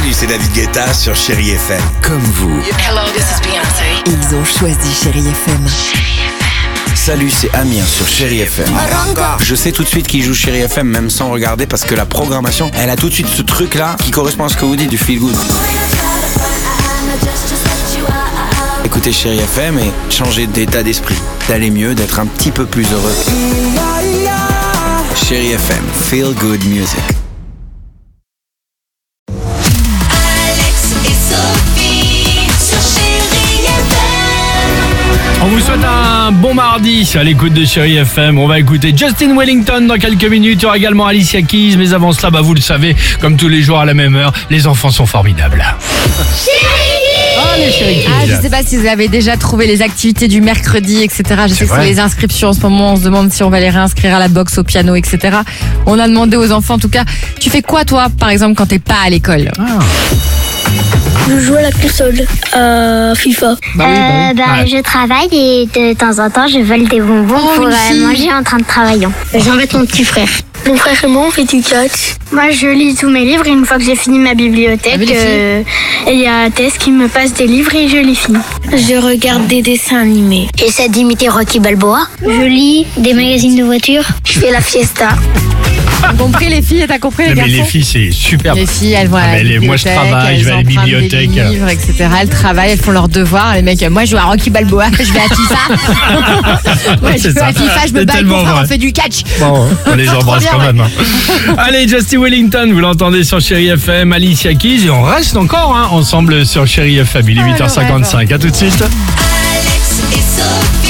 Salut, c'est David Guetta sur Chérie FM. Comme vous. Hello, this is Beyoncé. Ils ont choisi Chérie FM. Salut, c'est Amir sur Chérie FM. Je sais tout de suite qui joue Chérie FM, même sans regarder, parce que la programmation, elle a tout de suite ce truc-là qui correspond à ce que vous dites du feel good. Écoutez Chérie FM et changez d'état d'esprit, d'aller mieux, d'être un petit peu plus heureux. Chérie FM, feel good music. On vous souhaite un bon mardi à l'écoute de Chérie FM. On va écouter Justin Wellington dans quelques minutes. Il y aura également Alicia Keys. Mais avant cela, vous le savez, comme tous les jours à la même heure, les enfants sont formidables. Allez, Chérie Keys. Je sais pas si vous avez déjà trouvé les activités du mercredi, etc. Je sais que vrai. c'est les inscriptions en ce moment. On se demande si on va les réinscrire à la boxe, au piano, etc. On a demandé aux enfants, en tout cas, tu fais quoi toi, par exemple, quand t'es pas à l'école? Je joue à la console, à FIFA. Je travaille et de temps en temps je vole des bonbons pour manger en train de travailler. J'embête mon petit frère. Mon frère et moi, on fait du catch. Moi je lis tous mes livres et une fois que j'ai fini ma bibliothèque, il y a Tess qui me passe des livres et je les finis. Je regarde des dessins animés. J'essaie d'imiter Rocky Balboa. Je lis des magazines de voitures. Je fais la fiesta. T'as compris les filles et t'as compris les Mais garçons? les filles, c'est super. Les filles, elles vont à la bibliothèque, moi, je travaille, je vais à la elles empruntent bibliothèque. des livres, etc. Elles travaillent, elles font leurs devoirs. Les mecs, moi je joue à Rocky Balboa, je vais à FIFA. Moi je C'est joue ça. à FIFA, je me C'est bats avec mon tellement frère, vrai. on fait du catch. Bon, on les embrasse bien, quand ouais. même. Allez, Justin Wellington, vous l'entendez sur Chérie FM, Alicia Keys, et on reste encore ensemble sur Chérie FM. Il est 8h55. À tout de suite. Alex et Sophie.